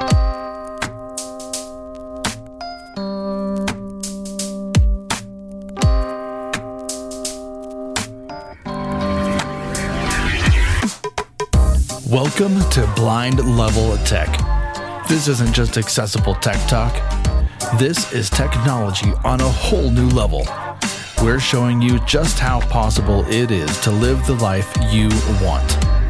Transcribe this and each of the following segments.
Welcome to Blind Level Tech. This isn't just accessible tech talk. This is technology on a whole new level. We're showing you just how possible it is to live the life you want.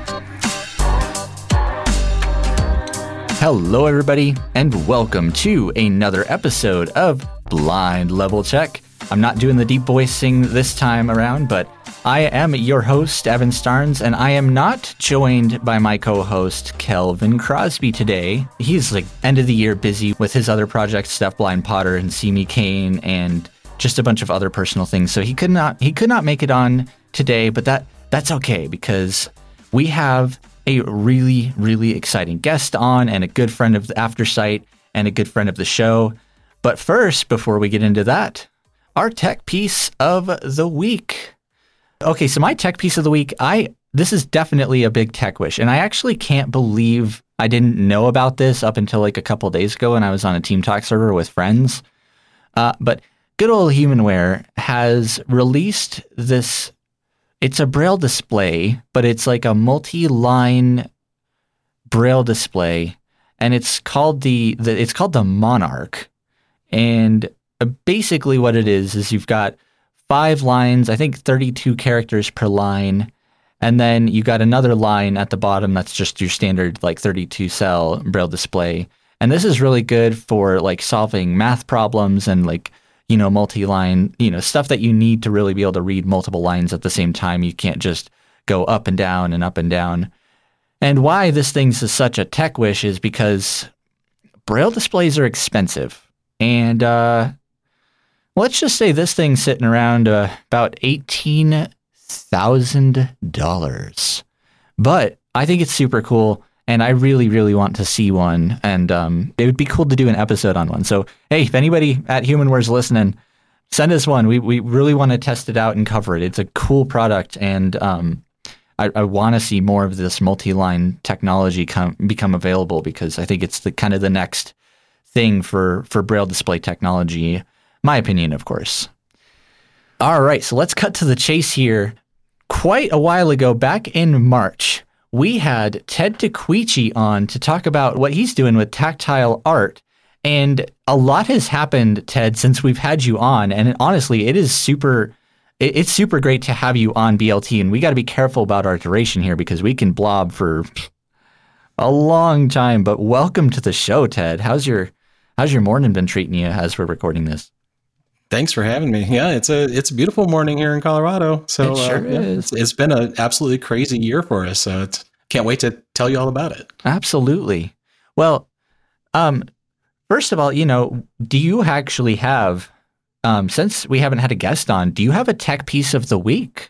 Hello, everybody, and welcome to another episode of Blind Level Tech. I'm not doing the deep voicing this time around, but I am your host, Evan Starnes, and I am not joined by my co-host, Kelvin Crosby, today. He's like end of the year busy with his other projects, Deaf Blind Potter and See Me Kane, and just a bunch of other personal things. So he could not make it on today, but that's okay because we have a really, really exciting guest on and a good friend of the Aftersight and a good friend of the show. But first, before we get into that, our tech piece of the week. Okay, so my tech piece of the week, this is definitely a big tech wish, and I actually can't believe I didn't know about this up until like a couple of days ago when I was on a Team Talk server with friends. But good old Humanware has released this. It's a Braille display, but it's like a multi-line Braille display, and it's called the Monarch. And basically, what it is you've got 5 lines, I think 32 characters per line, and then you got another line at the bottom that's just your standard like 32 cell Braille display. And this is really good for like solving math problems and like, multi-line, stuff that you need to really be able to read multiple lines at the same time. You can't just go up and down and up and down. And why this thing's such a tech wish is because Braille displays are expensive. And let's just say this thing's sitting around about $18,000. But I think it's super cool, and I really, really want to see one. And it would be cool to do an episode on one. So, hey, if anybody at Humanware's listening, send us one. We really want to test it out and cover it. It's a cool product, and I want to see more of this multi-line technology become available because I think it's the kind of the next thing for Braille display technology. My opinion, of course. All right, so let's cut to the chase here. Quite a while ago, back in March, we had Ted Taquichi on to talk about what he's doing with tactile art. And a lot has happened, Ted, since we've had you on. And honestly, it's super great to have you on BLT. And we got to be careful about our duration here because we can blob for a long time. But welcome to the show, Ted. How's your morning been treating you as we're recording this? Thanks for having me. Yeah, it's a beautiful morning here in Colorado. So it sure is. It's been an absolutely crazy year for us. So can't wait to tell you all about it. Absolutely. Well, first of all, do you actually have, since we haven't had a guest on, do you have a tech piece of the week?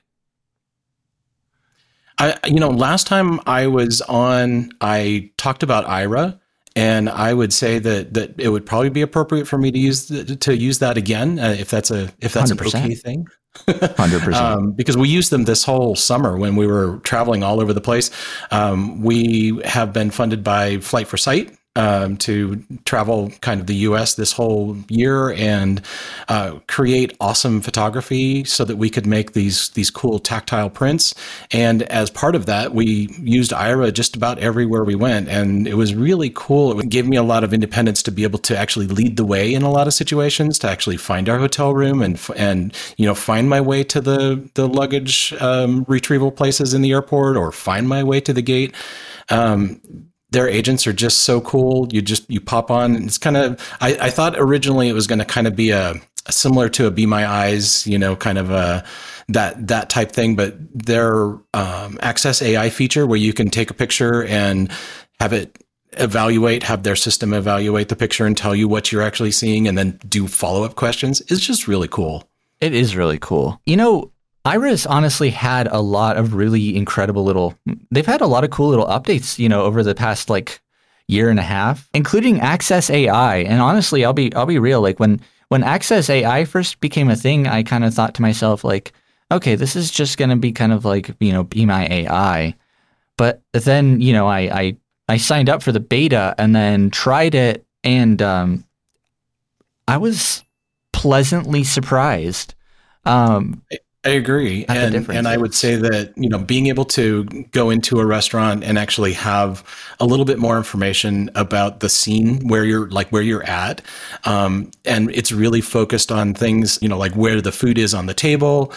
Last time I was on, I talked about Aira. And I would say that it would probably be appropriate for me to use that again if that's an okay thing. 100%. Because we used them this whole summer when we were traveling all over the place. We have been funded by Flight for Sight to travel kind of the U.S. this whole year and create awesome photography so that we could make these cool tactile prints. And as part of that, we used Aira just about everywhere we went, and it was really cool. It gave me a lot of independence to be able to actually lead the way in a lot of situations, to actually find our hotel room and find my way to the luggage retrieval places in the airport, or find my way to the gate. Their agents are just so cool. You pop on, and it's kind of, I thought originally it was going to kind of be similar to a Be My Eyes, kind of that type thing, but their Access AI feature where you can take a picture and have their system evaluate the picture and tell you what you're actually seeing and then do follow-up questions is just really cool. It is really cool. Aira's honestly had a lot of really incredible they've had a lot of cool little updates, over the past like year and a half, including Access AI. And honestly, I'll be real. Like when Access AI first became a thing, I kind of thought to myself like, okay, this is just going to be kind of like, Be My AI. But then, I I signed up for the beta and then tried it, and I was pleasantly surprised. I agree. And I would say that, being able to go into a restaurant and actually have a little bit more information about the scene where you're at. And it's really focused on things, like where the food is on the table.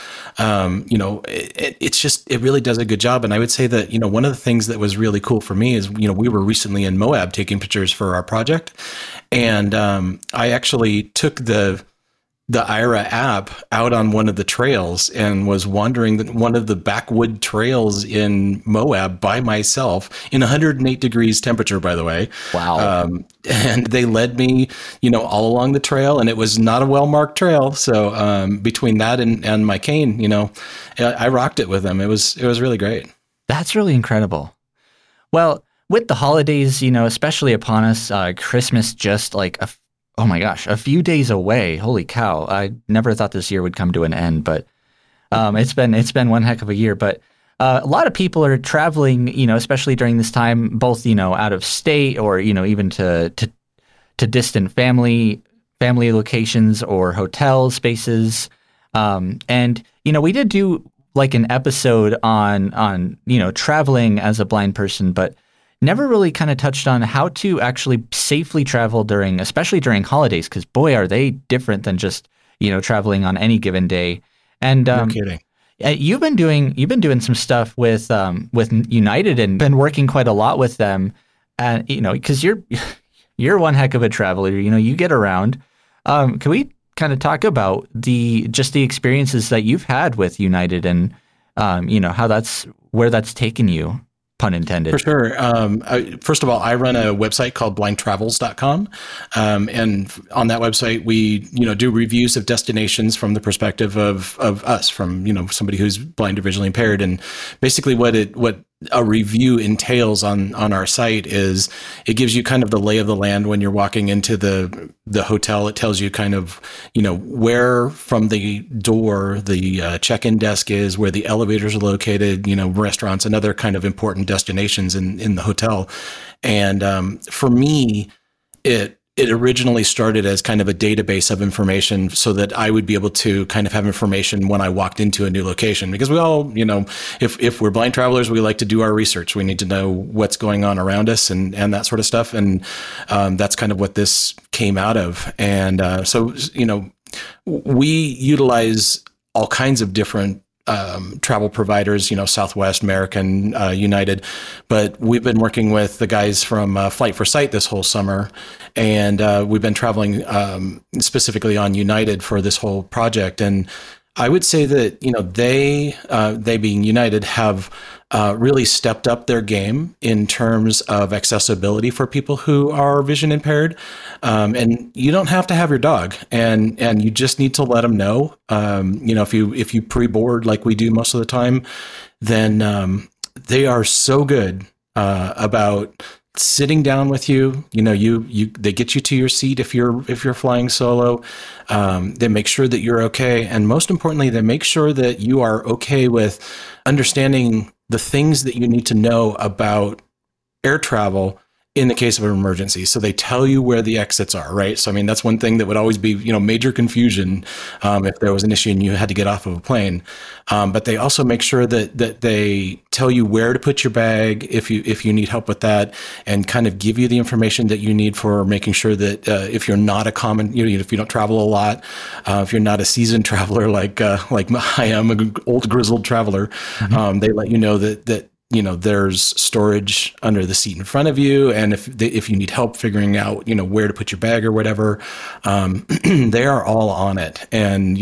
It really does a good job. And I would say that, one of the things that was really cool for me is, we were recently in Moab taking pictures for our project. And I actually took the Aira app out on one of the trails and was wandering one of the backwood trails in Moab by myself in 108 degrees temperature, by the way. Wow. And they led me, all along the trail, and it was not a well-marked trail. So between that and my cane, I rocked it with them. It was really great. That's really incredible. Well, with the holidays, especially upon us, Christmas just like oh my gosh, a few days away. Holy cow. I never thought this year would come to an end, but it's been one heck of a year. But a lot of people are traveling, especially during this time, both, out of state or, even to distant family locations or hotel spaces. And, we did do like an episode on, traveling as a blind person, but never really kind of touched on how to actually safely travel especially during holidays, because boy, are they different than just, traveling on any given day. And no kidding. You've been doing some stuff with United and been working quite a lot with them, and because you're one heck of a traveler. You get around. Can we kind of talk about the experiences that you've had with United and where that's taken you? Pun intended. For sure. First of all, I run a website called blindtravels.com. And on that website, we, do reviews of destinations from the perspective of us, from, somebody who's blind or visually impaired. And basically what a review entails on our site is it gives you kind of the lay of the land when you're walking into the hotel. It tells you kind of, where from the door the check-in desk is, where the elevators are located, restaurants and other kind of important destinations in the hotel. And for me, it originally started as kind of a database of information so that I would be able to kind of have information when I walked into a new location, because we all, if we're blind travelers, we like to do our research. We need to know what's going on around us and that sort of stuff. And that's kind of what this came out of. And so, we utilize all kinds of different travel providers, Southwest, American, United, but we've been working with the guys from Flight for Sight this whole summer, and we've been traveling specifically on United for this whole project. And I would say that they being United have really stepped up their game in terms of accessibility for people who are vision impaired. And you don't have to have your dog, and you just need to let them know. If you pre-board like we do most of the time, then they are so good about sitting down with you. They get you to your seat if you're flying solo. They make sure that you're okay, and most importantly, they make sure that you are okay with understanding the things that you need to know about air travel in the case of an emergency. So they tell you where the exits are, right? So, I mean, that's one thing that would always be, major confusion if there was an issue and you had to get off of a plane. But they also make sure that they tell you where to put your bag if you need help with that, and kind of give you the information that you need for making sure that if you're not a common, if you don't travel a lot, if you're not a seasoned traveler like I am, an old grizzled traveler, they let you know that there's storage under the seat in front of you. And if you need help figuring out, where to put your bag or whatever, they are all on it. And,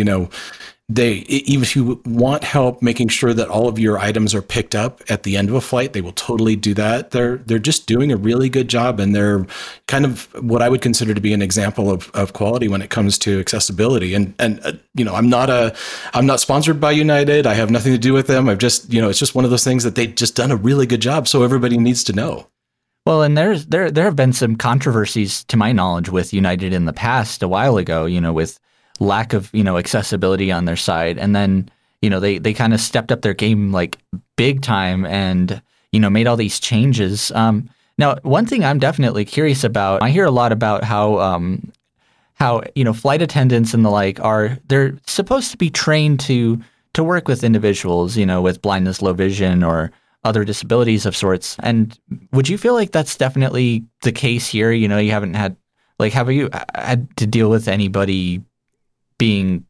even if you want help making sure that all of your items are picked up at the end of a flight, they will totally do that. They're just doing a really good job, and they're kind of what I would consider to be an example of quality when it comes to accessibility. And I'm not sponsored by United. I have nothing to do with them. I've just, it's just one of those things that they've just done a really good job. So everybody needs to know. Well, and there have been some controversies to my knowledge with United in the past a while ago, with lack of, accessibility on their side. And then, they kind of stepped up their game like big time and, made all these changes. Now, one thing I'm definitely curious about, I hear a lot about how flight attendants and the like they're supposed to be trained to work with individuals, with blindness, low vision, or other disabilities of sorts. And would you feel like that's definitely the case here? You haven't had, have you had to deal with anybody being,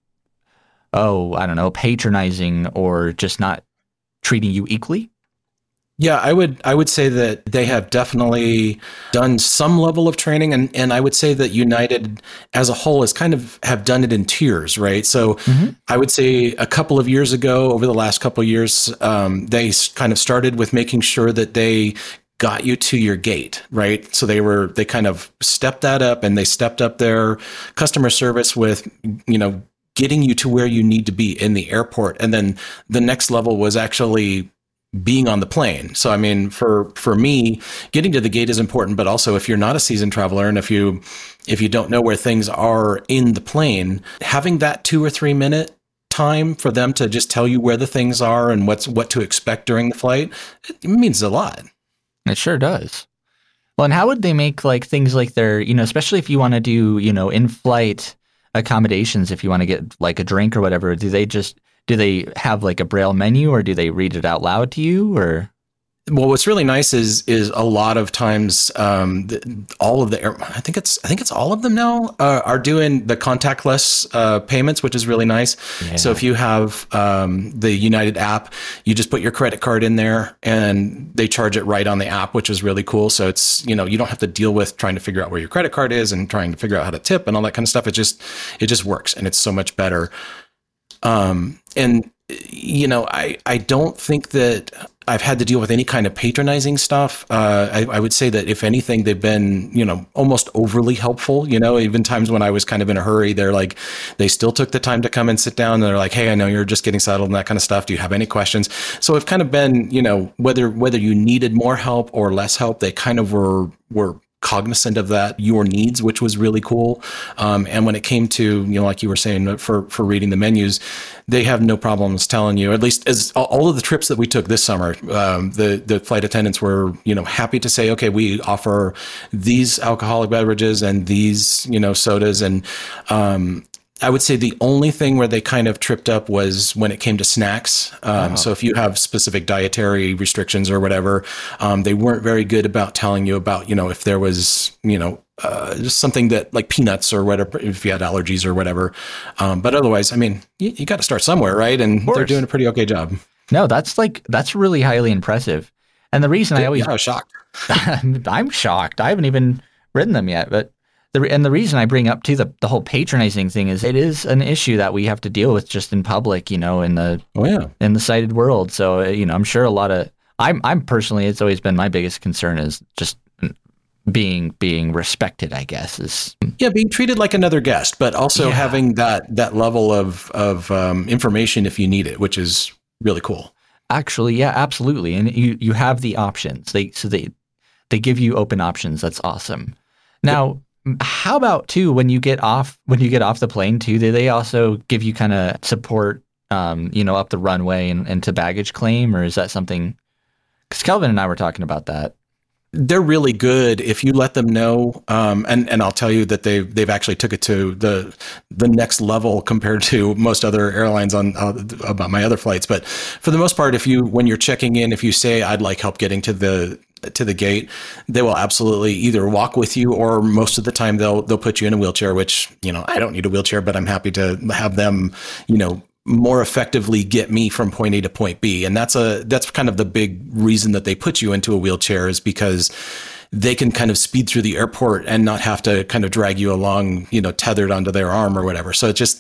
I don't know, patronizing or just not treating you equally? Yeah, I would say that they have definitely done some level of training, and I would say that United as a whole have done it in tiers, right? So I would say a couple of years ago, over the last couple of years, they kind of started with making sure that they got you to your gate, right? So they kind of stepped that up, and they stepped up their customer service with, getting you to where you need to be in the airport. And then the next level was actually being on the plane. So, I mean, for me, getting to the gate is important, but also if you're not a seasoned traveler and if you don't know where things are in the plane, having that 2 or 3 minute time for them to just tell you where the things are and what to expect during the flight, it means a lot. It sure does. Well, and how would they make things like their, especially if you want to do, in-flight accommodations, if you want to get a drink or whatever, do they have a Braille menu, or do they read it out loud to you, or? Well, what's really nice is a lot of times all of I think it's all of them now are doing the contactless payments, which is really nice. Yeah. So if you have the United app, you just put your credit card in there and they charge it right on the app, which is really cool. So it's, you don't have to deal with trying to figure out where your credit card is and trying to figure out how to tip and all that kind of stuff. It just works, and it's so much better. And I don't think that I've had to deal with any kind of patronizing stuff. I would say that if anything, they've been, almost overly helpful. Even times when I was kind of in a hurry, they still took the time to come and sit down. And they're like, "Hey, I know you're just getting settled and that kind of stuff. Do you have any questions?" So it's kind of been, whether you needed more help or less help, they kind of were cognizant of that, your needs, which was really cool. And when it came to, like you were saying, for reading the menus, they have no problems telling you, at least as all of the trips that we took this summer, the flight attendants were, happy to say, okay, we offer these alcoholic beverages and these, sodas. And, I would say the only thing where they kind of tripped up was when it came to snacks. So if you have specific dietary restrictions or whatever, they weren't very good about telling you about, if there was, just something that like peanuts or whatever, if you had allergies or whatever. But otherwise, I mean, you got to start somewhere, right? And they're doing a pretty okay job. No, that's really highly impressive. And the reason I was shocked. I'm shocked. I haven't even written them yet, but the reason I bring up too the whole patronizing thing is it is an issue that we have to deal with just in public, in the sighted world. So I'm sure I'm personally, it's always been my biggest concern is just being respected, I guess, is being treated like another guest, but also having that level of information if you need it, which is really cool. Actually, yeah, absolutely, and you have the options. They give you open options. That's awesome. Now. How about too when you get off the plane too? Do they also give you kind of support, up the runway and to baggage claim, or is that something? Because Kelvin and I were talking about that. They're really good if you let them know, and I'll tell you that they've actually took it to the next level compared to most other airlines about my other flights. But for the most part, when you're checking in, if you say I'd like help getting to the gate, they will absolutely either walk with you, or most of the time they'll put you in a wheelchair, which, I don't need a wheelchair, but I'm happy to have them, more effectively get me from point A to point B. And that's kind of the big reason that they put you into a wheelchair, is because they can kind of speed through the airport and not have to kind of drag you along, tethered onto their arm or whatever. So it just,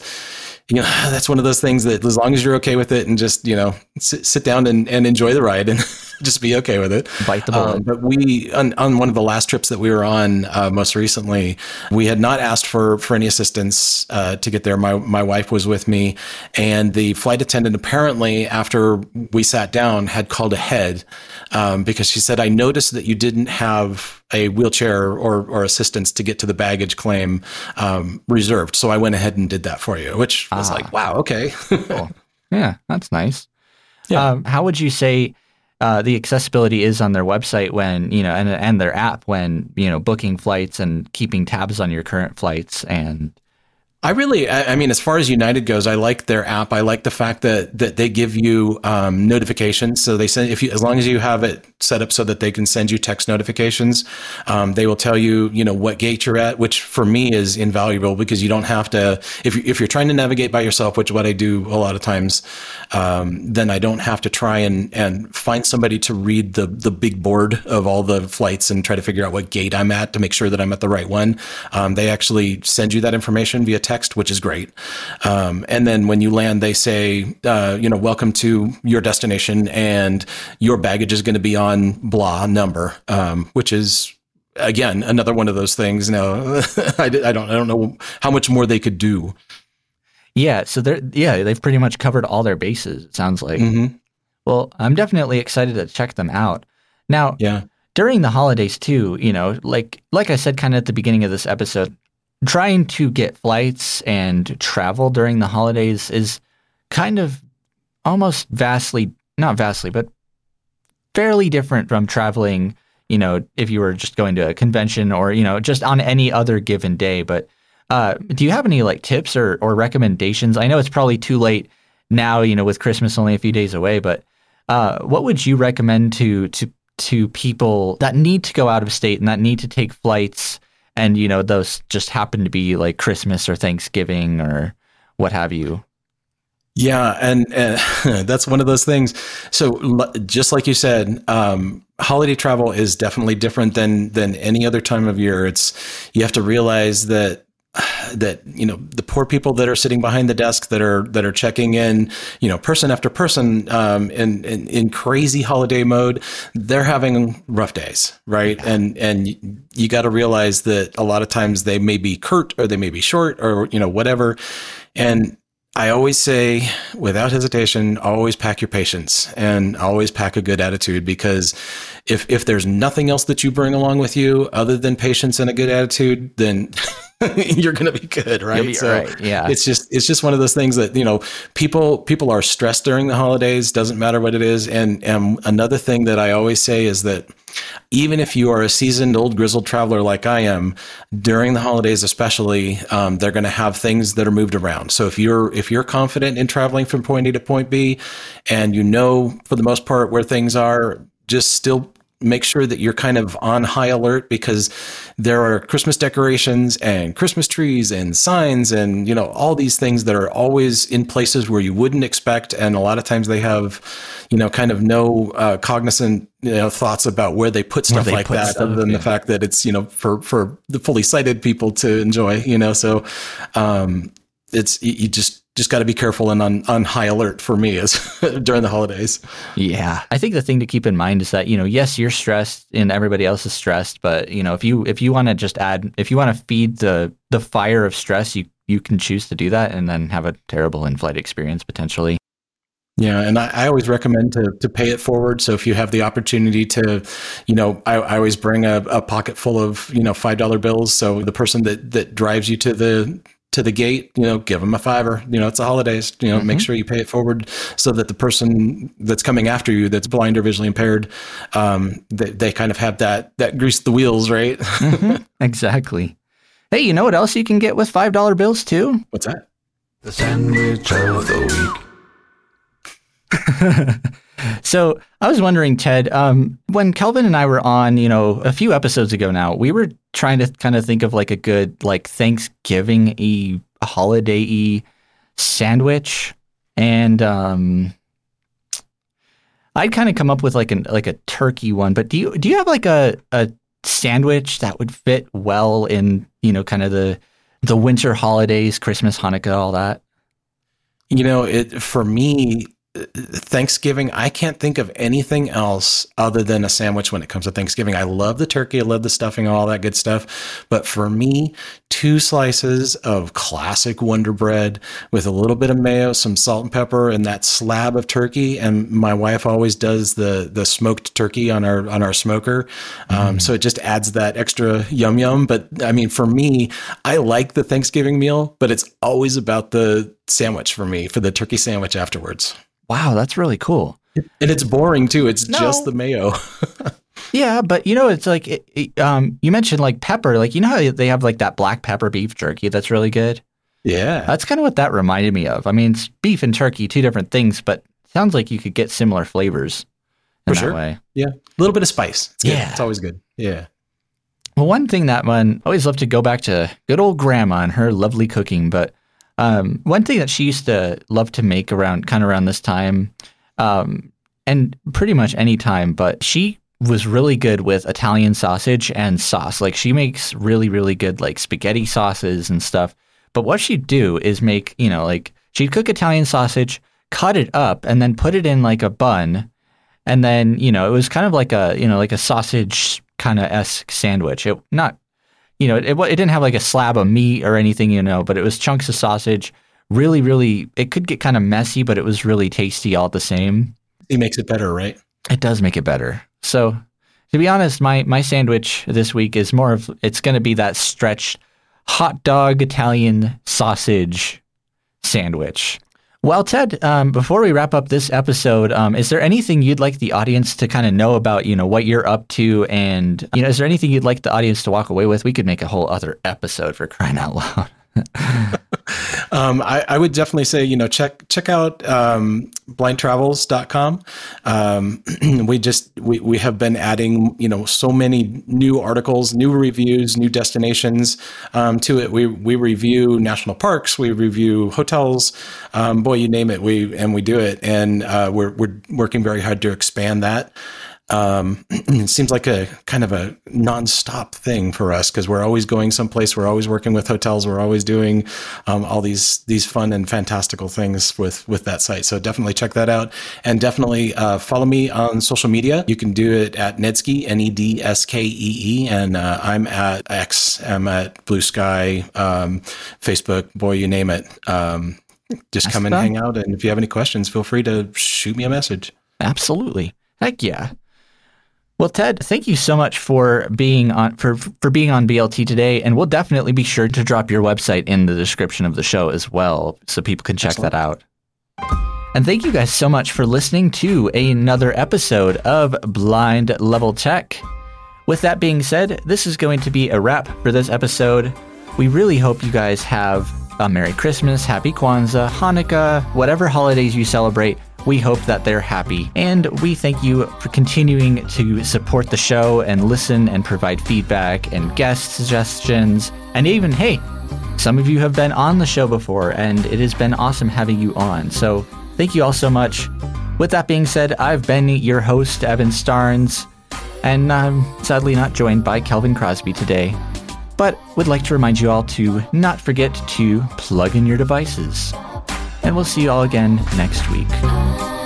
that's one of those things that as long as you're okay with it and just, sit down and enjoy the ride and just be okay with it. Bite the bullet. But we, on one of the last trips that we were on most recently, we had not asked for any assistance to get there. My wife was with me, and the flight attendant apparently, after we sat down, had called ahead because she said, "I noticed that you didn't have a wheelchair or assistance to get to the baggage claim reserved. So I went ahead and did that for you," which was like, wow, okay. Cool. Yeah, that's nice. Yeah. How would you say, the accessibility is on their website when, and their app when, booking flights and keeping tabs on your current flights. And I mean, as far as United goes, I like their app. I like the fact that they give you notifications. So they send, as long as you have it set up so that they can send you text notifications, they will tell you, what gate you're at, which for me is invaluable because you don't have to, if you're trying to navigate by yourself, which is what I do a lot of times, then I don't have to try and find somebody to read the big board of all the flights and try to figure out what gate I'm at to make sure that I'm at the right one. They actually send you that information via text, which is great. And then when you land, they say, welcome to your destination and your baggage is going to be on blah number, which is, again, another one of those things. No, I don't know how much more they could do. Yeah. So they've pretty much covered all their bases, it sounds like. Mm-hmm. Well, I'm definitely excited to check them out. Now, during the holidays too, like I said, kind of at the beginning of this episode, trying to get flights and travel during the holidays is kind of almost not vastly, but fairly different from traveling, if you were just going to a convention or, just on any other given day. But do you have any like tips or recommendations? I know it's probably too late now, with Christmas only a few days away, but what would you recommend to people that need to go out of state and that need to take flights? And, those just happen to be like Christmas or Thanksgiving or what have you. Yeah. And that's one of those things. So just like you said, holiday travel is definitely different than any other time of year. You have to realize that the poor people that are sitting behind the desk that are checking in, person after person, in crazy holiday mode, they're having rough days, right? Yeah. And you got to realize that a lot of times they may be curt or they may be short or whatever. And I always say, without hesitation, always pack your patience and always pack a good attitude, because if there's nothing else that you bring along with you other than patience and a good attitude, then you're going to be good, right? Right. Yeah. It's just one of those things that, people are stressed during the holidays, doesn't matter what it is. And another thing that I always say is that even if you are a seasoned old grizzled traveler like I am, during the holidays especially, they're going to have things that are moved around. So if you're confident in traveling from point A to point B, and for the most part where things are, just still make sure that you're kind of on high alert, because there are Christmas decorations and Christmas trees and signs and, all these things that are always in places where you wouldn't expect. And a lot of times they have, kind of no cognizant, thoughts about where they put stuff like that, other than the fact that it's, for the fully sighted people to enjoy, so it's, you just got to be careful and on high alert for me as during the holidays. Yeah. I think the thing to keep in mind is that, yes, you're stressed and everybody else is stressed, but if you want to feed the fire of stress, you can choose to do that and then have a terrible in-flight experience potentially. Yeah. And I always recommend to pay it forward. So if you have the opportunity to, I always bring a pocket full of, $5 bills. So the person that drives you to the gate, give them a $5. It's the holidays, mm-hmm. Make sure you pay it forward so that the person that's coming after you that's blind or visually impaired, they kind of have that grease the wheels, right? Mm-hmm. Exactly. Hey, you know what else you can get with $5 bills too? What's that? The sandwich of the week. So I was wondering, Ted, when Kelvin and I were on, a few episodes ago now, we were trying to kind of think of like a good, like Thanksgiving-y, holiday-y sandwich. And I'd kind of come up with like a turkey one, but do you have like a sandwich that would fit well in, kind of the winter holidays, Christmas, Hanukkah, all that? For me, Thanksgiving, I can't think of anything else other than a sandwich when it comes to Thanksgiving. I love the turkey, I love the stuffing, all that good stuff. But for me, 2 slices of classic Wonder Bread with a little bit of mayo, some salt and pepper, and that slab of turkey. And my wife always does the smoked turkey on our smoker. So it just adds that extra yum yum. But I mean, for me, I like the Thanksgiving meal, but it's always about the sandwich for me, for the turkey sandwich afterwards. Wow, that's really cool. And it's boring too. It's just the mayo. Yeah, but it's like you mentioned like pepper. Like how they have like that black pepper beef jerky that's really good. Yeah, that's kind of what that reminded me of. I mean, it's beef and turkey, two different things, but it sounds like you could get similar flavors in that way. Yeah, a little bit of spice. It's good. Yeah, it's always good. Yeah. Well, one thing that I always love to go back to good old grandma and her lovely cooking, but one thing that she used to love to make around this time, and pretty much any time, but she was really good with Italian sausage and sauce. Like she makes really, really good like spaghetti sauces and stuff. But what she'd do is make, like she'd cook Italian sausage, cut it up, and then put it in like a bun. And then, it was kind of like a sausage kind of esque sandwich. It didn't have like a slab of meat or anything, but it was chunks of sausage. Really, really, it could get kind of messy, but it was really tasty all the same. It makes it better, right? It does make it better. So to be honest, my sandwich this week is it's going to be that stretched hot dog Italian sausage sandwich. Well, Ted, before we wrap up this episode, is there anything you'd like the audience to kind of know about, what you're up to? And, is there anything you'd like the audience to walk away with? We could make a whole other episode, for crying out loud. I would definitely say, check out blindtravels.com. We have been adding, so many new articles, new reviews, new destinations to it. We review national parks, we review hotels, you name it, we do it. And we're working very hard to expand that. It seems like a kind of a nonstop thing for us because we're always going someplace. We're always working with hotels. We're always doing all these fun and fantastical things with that site. So definitely check that out, and definitely follow me on social media. You can do it at Nedskee, Nedskee, and I'm at X. I'm at Blue Sky, Facebook. You name it. Just come and hang out. And if you have any questions, feel free to shoot me a message. Absolutely. Heck yeah. Well, Ted, thank you so much for being on for being on BLT today, and we'll definitely be sure to drop your website in the description of the show as well, so people can check that out. And thank you guys so much for listening to another episode of Blind Level Tech. With that being said, this is going to be a wrap for this episode. We really hope you guys have a Merry Christmas, Happy Kwanzaa, Hanukkah, whatever holidays you celebrate. We hope that they're happy, and we thank you for continuing to support the show and listen and provide feedback and guest suggestions. And even, hey, some of you have been on the show before, and it has been awesome having you on. So thank you all so much. With that being said, I've been your host, Evan Starnes, and I'm sadly not joined by Kelvin Crosby today, but would like to remind you all to not forget to plug in your devices. And we'll see you all again next week.